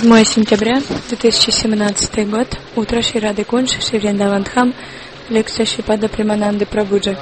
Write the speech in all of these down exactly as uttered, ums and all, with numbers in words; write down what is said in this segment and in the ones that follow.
седьмое сентября две тысячи семнадцатый год. Утро Шри Рады Кунж, Шри Вриндаван Дхам. Лекция Шрипада Премананды Прабhuджи.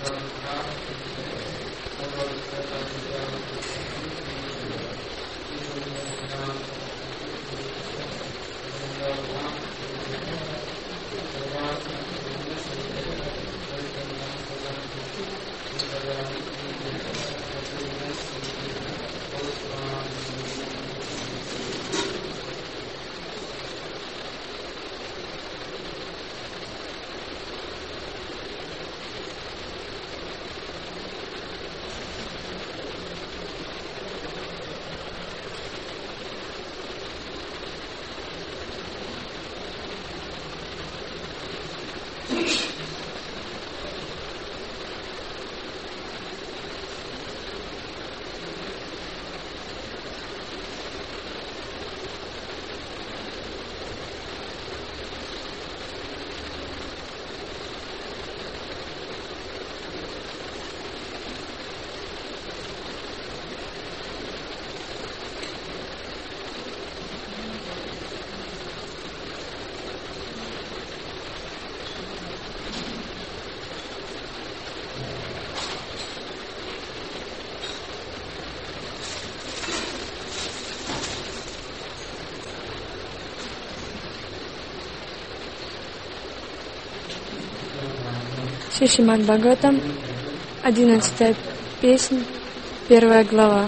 Шримад Бхагаватам, одиннадцатая песня, первая глава.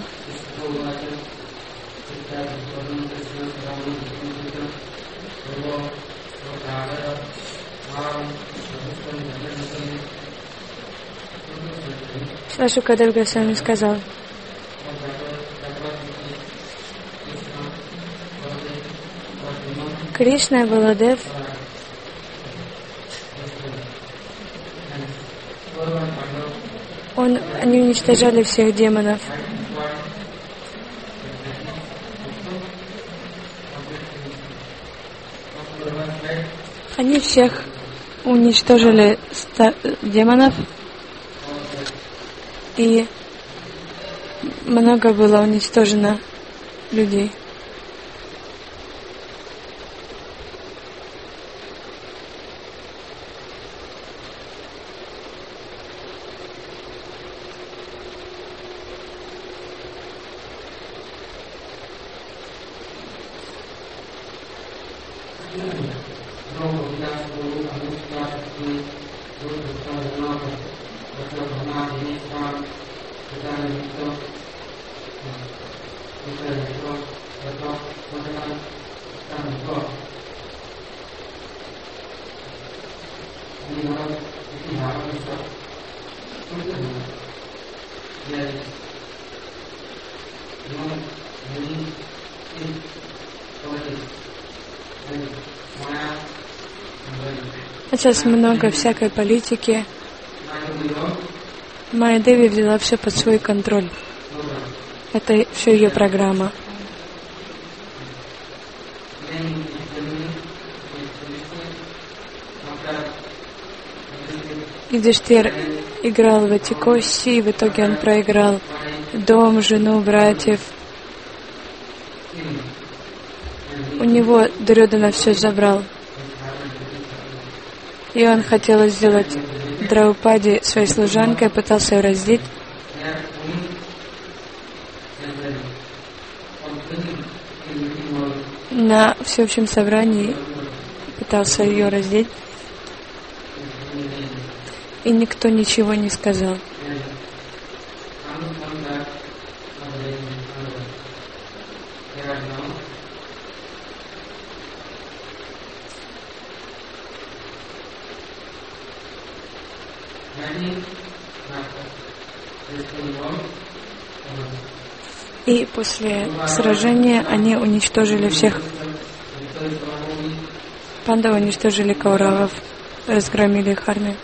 Шрила Шукадев Госвами сказал: Кришна и Баладев Он, они уничтожали всех демонов. Они всех уничтожили ста- демонов, и много было уничтожено людей. Сейчас много всякой политики. Майя Деви взяла все под свой контроль. Это все ее программа. Юдхиштхир играл в эти кости, и в итоге он проиграл дом, жену, братьев. У него Дурьодана все забрал. И он хотел сделать Драупади своей служанкой, пытался ее раздеть. На всеобщем собрании пытался ее раздеть. И никто ничего не сказал. И после сражения они уничтожили всех. Пандавы уничтожили Кауравов, разгромили их армию.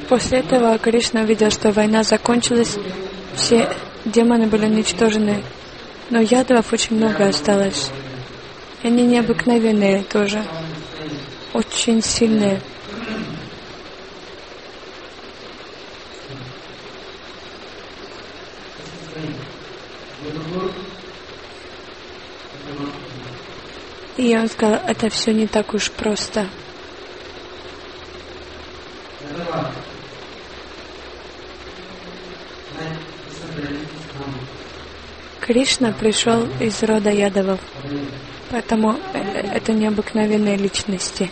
После этого Кришна увидел, что война закончилась, все демоны были уничтожены, но ядовов очень много осталось. И они необыкновенные тоже, очень сильные. И он сказал, это все не так уж просто. Кришна пришел из рода ядовов, поэтому это необыкновенные личности.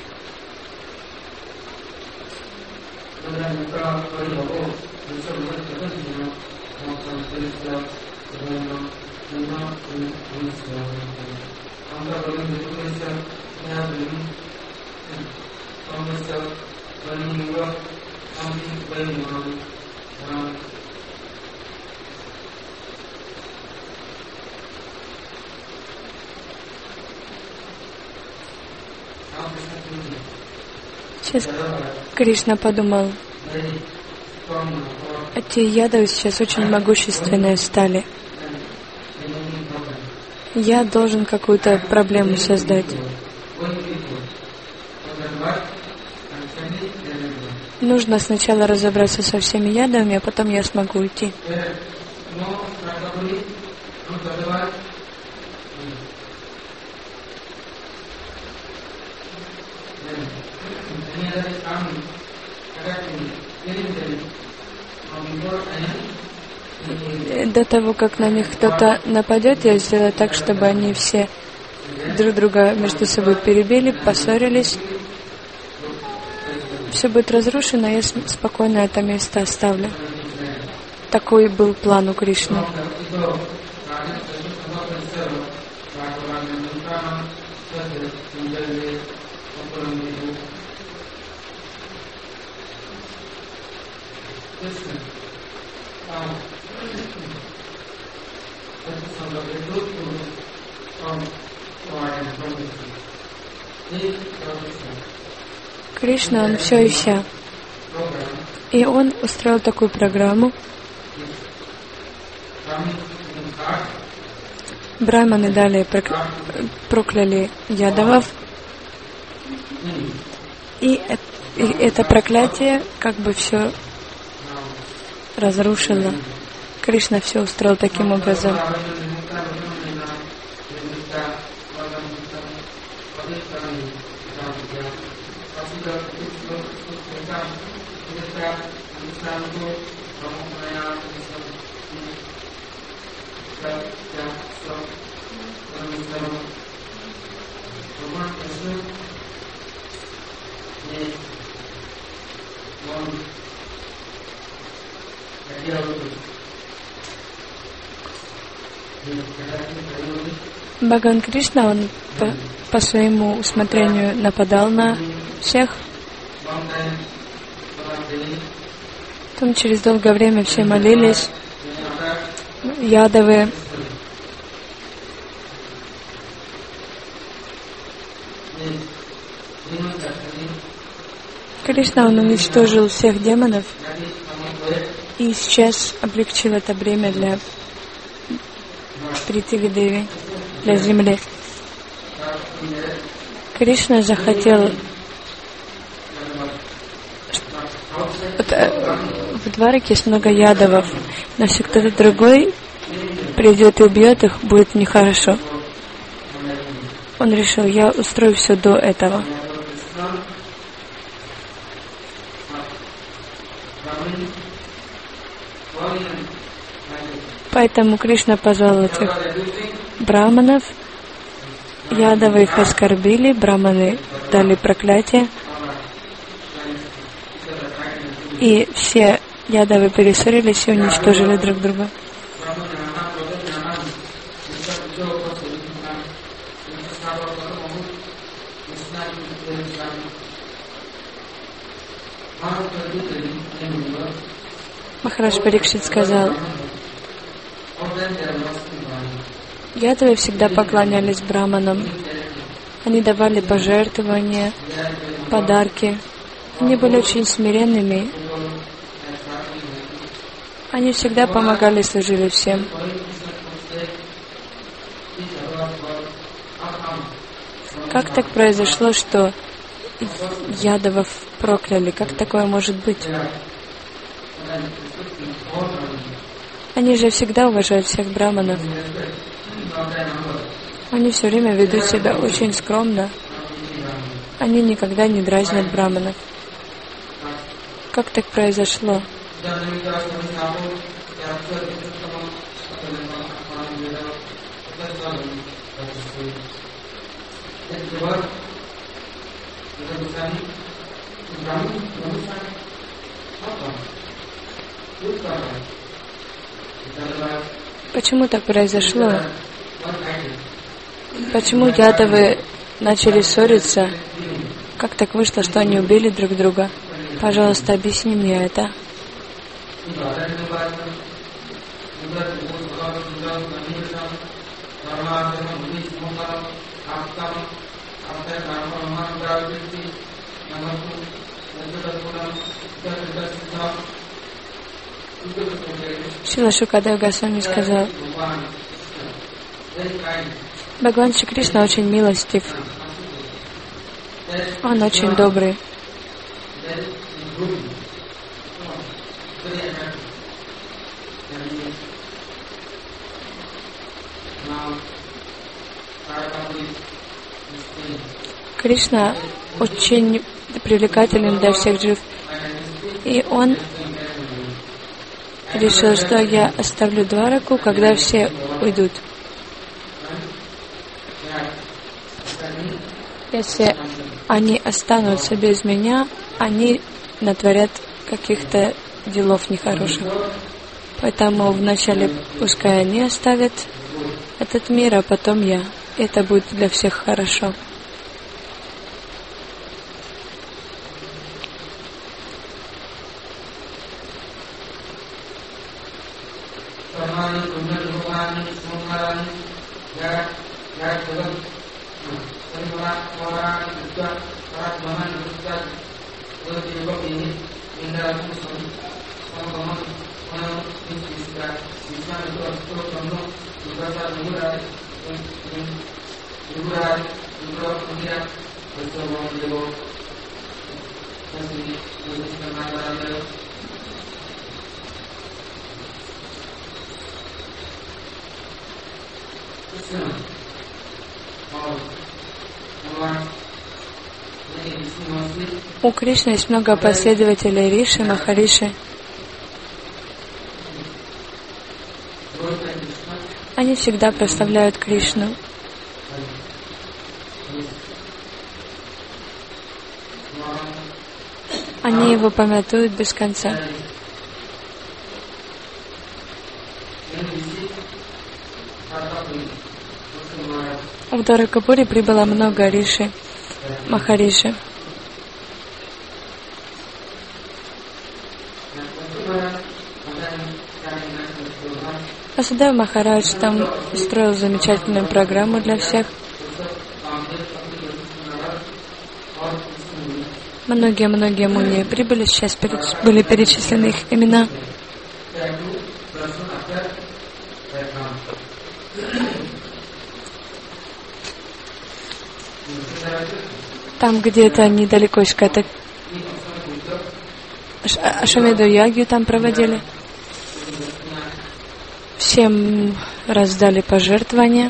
Сейчас Кришна подумал, эти ядовы сейчас очень могущественные стали. Я должен какую-то проблему создать. Нужно сначала разобраться со всеми ядовыми, а потом я смогу уйти. До того, как на них кто-то нападет, я сделаю так, чтобы они все друг друга между собой перебили, поссорились. Все будет разрушено, я спокойно это место оставлю. Такой был план у Кришны. Кришна, он все ища. И он устроил такую программу. Брахманы далее прокляли ядовов. И это проклятие как бы все разрушило. Кришна все устроил таким образом. Бхагаван Кришна, он по, по своему усмотрению нападал на всех. Потом через долгое время все молились. Ядовы. Кришна, он уничтожил всех демонов и сейчас облегчил это бремя для Притиви Деви, для земли. Кришна захотел, вот, в Двараке есть много ядовов, но если кто-то другой придет и убьет их, будет нехорошо. Он решил, я устрою все до этого. Поэтому Кришна позвал этих брахманов, ядовы их оскорбили, брахманы дали проклятие, и все ядовы перессорились и уничтожили друг друга. Махарадж Парикшит сказал, ядовы всегда поклонялись брахманам. Они давали пожертвования, подарки. Они были очень смиренными Они всегда помогали, служили всем. Как так произошло, что Ядавов прокляли? Как такое может быть? Они же всегда уважают всех браманов. Они все время ведут себя очень скромно. Они никогда не дразнят браманов. Как так произошло? Почему так произошло? Почему Ядавы начали ссориться? Как так вышло, что они убили друг друга? Пожалуйста, объясни мне это. Шрила Шукадев Госвами сказал: Бхагаван Шри Кришна очень милостив. Он очень добрый. Кришна очень привлекателен для всех джив. И он решил, что я оставлю Двараку, когда все уйдут. Если они останутся без меня, они натворят каких-то делов нехороших. Поэтому вначале пускай они оставят этот мир, а потом я. Это будет для всех хорошо. У Кришны есть много последователей Риши, Махариши. Они всегда прославляют Кришну. Они его памятуют без конца. В Дваракапуре прибыло много Риши, Махариши. Васудев Махарадж там устроил замечательную программу для всех. Многие-многие муни прибыли, сейчас переч... были перечислены их имена. Там где-то недалеко Шката Ашвамеду Ягью там проводили. Всем раздали пожертвования.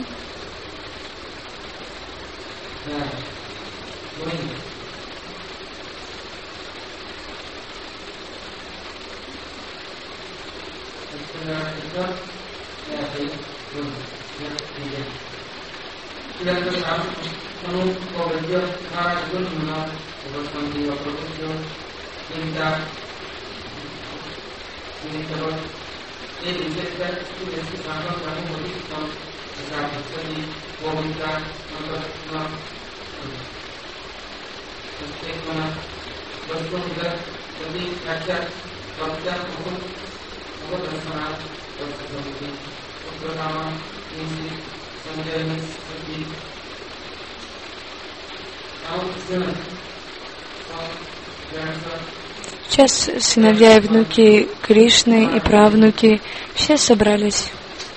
Сейчас сыновья и внуки Кришны и правнуки все собрались.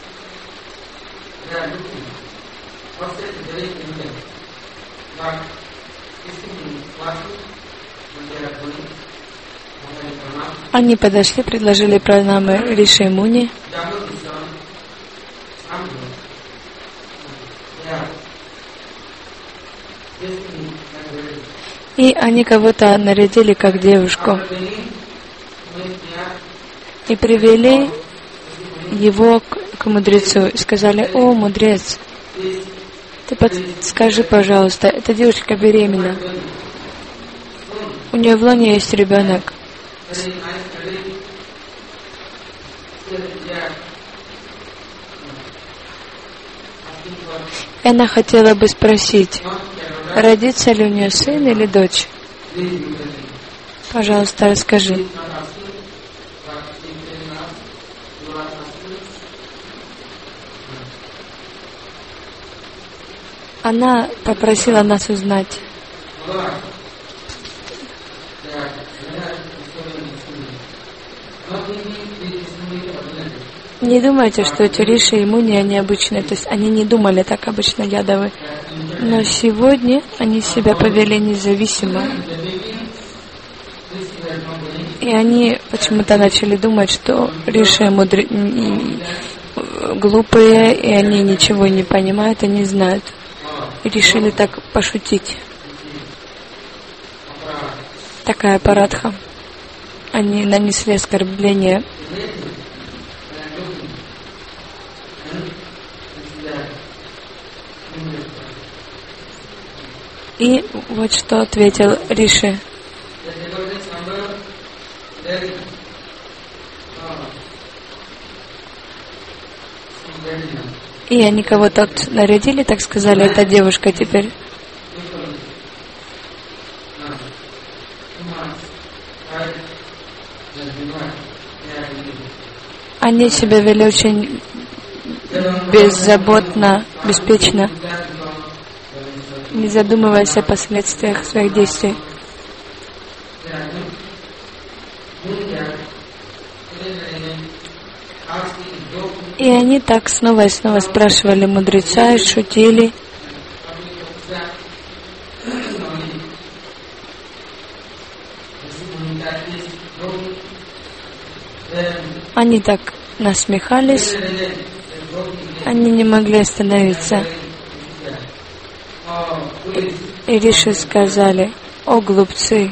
Они подошли, предложили пранамы Риши и Муни. И они кого-то нарядили как девушку и привели его к, к мудрецу и сказали: «О, мудрец, ты подскажи, пожалуйста, эта девушка беременна, у нее в лоне есть ребенок. И она хотела бы спросить, родится ли у нее сын или дочь. Пожалуйста, расскажи». Она попросила нас узнать. Не думайте, что эти Риши и Муни, они обычные, то есть они не думали так обычно ядовы. Но сегодня они себя повели независимо. И они почему-то начали думать, что Риши мудр... глупые, и они ничего не понимают и не знают. И решили так пошутить. Такая парадха. Они нанесли оскорбление. И вот что ответил Риши. И они кого-то нарядили, так сказали, эта девушка теперь. Они себя вели очень беззаботно, беспечно, не задумываясь о последствиях своих действий. И они так снова и снова спрашивали мудреца и шутили. Они так насмехались, они не могли остановиться. И Риши сказали: «О, глупцы,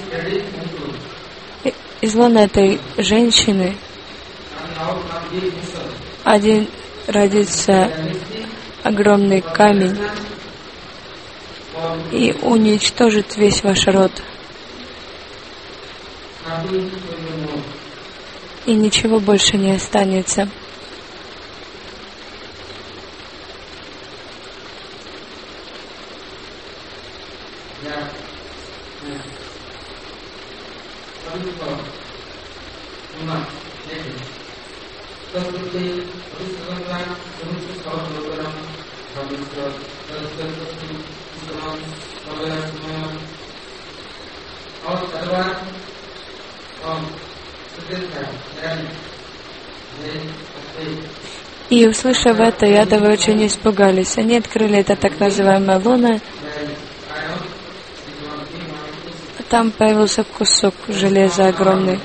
из лона этой женщины один родится огромный камень и уничтожит весь ваш род. И ничего больше не останется». И, услышав это, ядовы очень испугались. Они открыли это так называемое лоно. Там появился кусок железа огромный.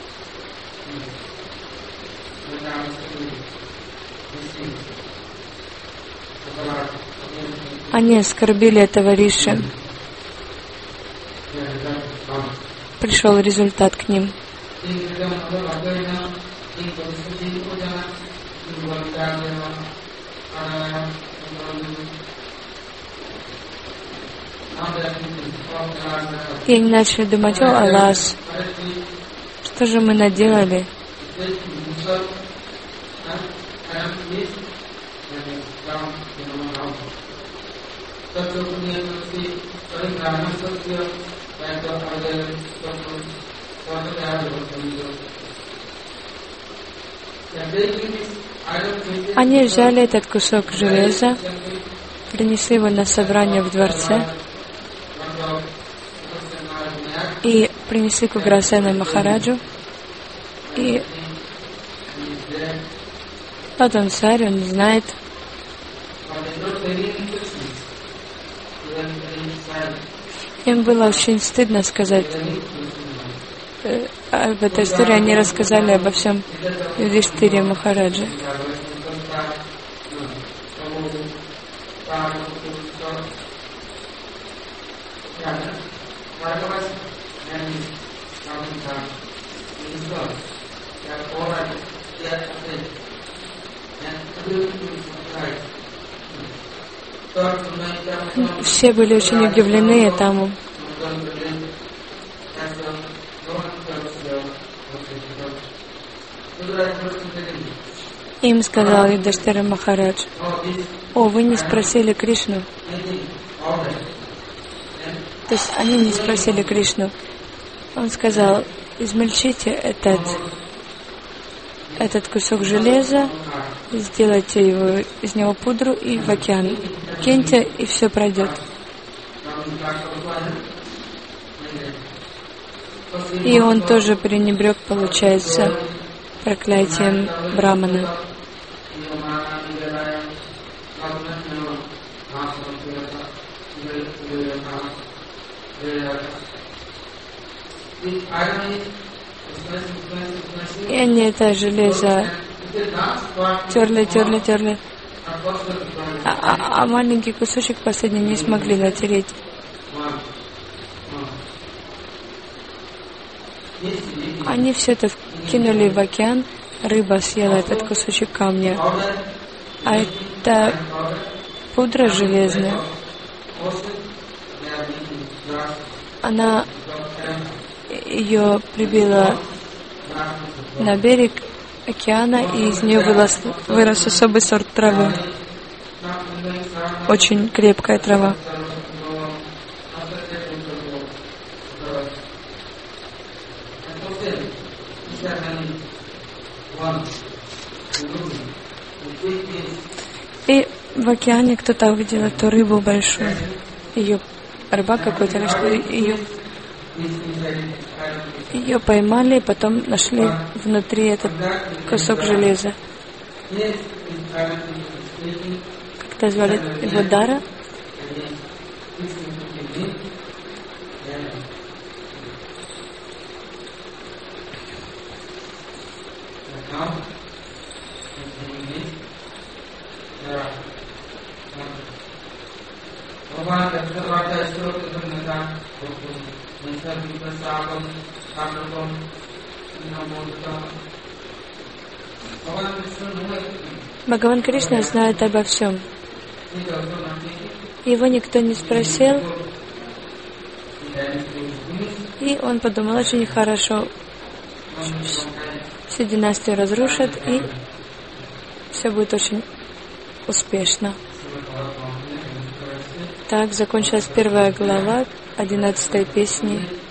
Они оскорбили этого Риши. Пришел результат к ним. И они начали думать: «О, Аллах, что же мы наделали?» Они взяли этот кусок железа, принесли его на собрание в дворце И принесли к Уграсену Махараджу. И вот он царь, он знает. Им было очень стыдно сказать э, об этой истории. Они рассказали обо всем Юдхиштире Махараджи. Все были очень удивлены этому. Им сказал Юдхиштира Махарадж: «О, вы не спросили Кришну». То есть они не спросили Кришну. Он сказал: измельчите этот, этот кусок железа, сделайте его, из него пудру и в океан киньте, и все пройдет. И он тоже пренебрег, получается, проклятием Брамана. И они это железо терли, терли, терли. А, а, а маленький кусочек последний не смогли натереть. Они все это кинули в океан, рыба съела этот кусочек камня. А это пудра железная. Она ее прибила на берег океана, и из нее вырос, вырос особый сорт травы. Очень крепкая трава. И в океане кто-то увидел эту рыбу большую. Ее рыбак какой-то, или что, ее, ее поймали, и потом нашли внутри этот кусок железа. Как-то звали его Дара. Бхагаван Кришна знает обо всем. Его никто не спросил, и он подумал: очень хорошо, все династии разрушат, и все будет очень успешно. Так закончилась первая глава одиннадцатой песни